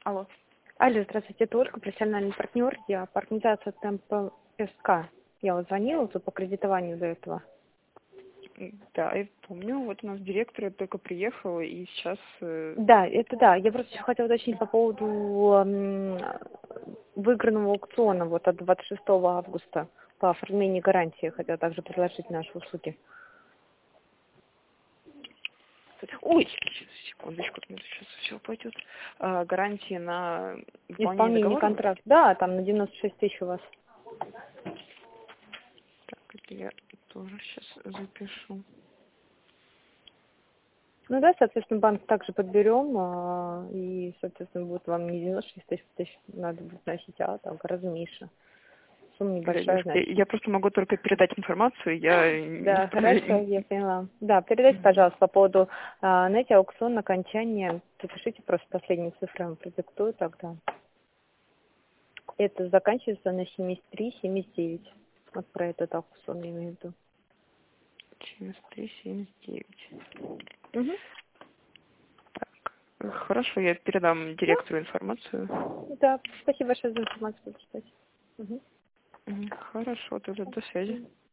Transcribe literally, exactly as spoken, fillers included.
Алло. Алло, здравствуйте, это Ольга, профессиональный партнер. Я по организации Темпл СК. Я вот звонила тут по кредитованию до этого. Да, я помню. Вот у нас директор только приехал, и сейчас... э, Да, это да. Я просто еще хотела уточнить по поводу м, выигранного аукциона вот от двадцать шестого августа по оформлению гарантии. Я хотела также предложить наши услуги. Ой, сейчас, секундочку, у меня сейчас все пойдет. А, гарантии на выполнение Исполнение договора? контракта. Да, там на девяносто шесть тысяч у вас. Так, это я тоже сейчас запишу. Ну да, соответственно, банк также подберем, а, и, соответственно, будет вам не девяносто шесть тысяч, тысяч надо будет носить, а там гораздо меньше. Сумма Ольга, небольшая, девушка, значит. я просто могу только передать информацию, я не Да, хорошо, вправе... я поняла. Да, передайте, пожалуйста, по поводу, а, знаете, аукцион окончания, запишите просто последние цифры, я вам продиктую тогда. Это заканчивается на семьдесят три семьдесят девять. Вот про этот аукцион я имею в виду. семьдесят три семьдесят девять. Угу. Хорошо, я передам Да, директору информацию. да, спасибо большое за информацию, буду ждать. Угу. Мгм, хорошо, тогда до связи.